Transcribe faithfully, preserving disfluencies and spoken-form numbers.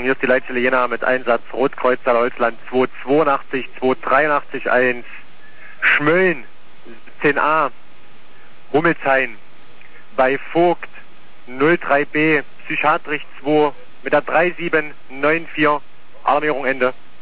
Hier ist die Leitstelle Jena mit Einsatz Rotkreuz Holzland zwei zweiundachtzig, zwei dreiundachtzig eins. Schmölln zehn a. Hummelshain. Bei Vogt null drei b. Psychiatrisch zwei mit der drei sieben neun vier. Alarmierung Ende.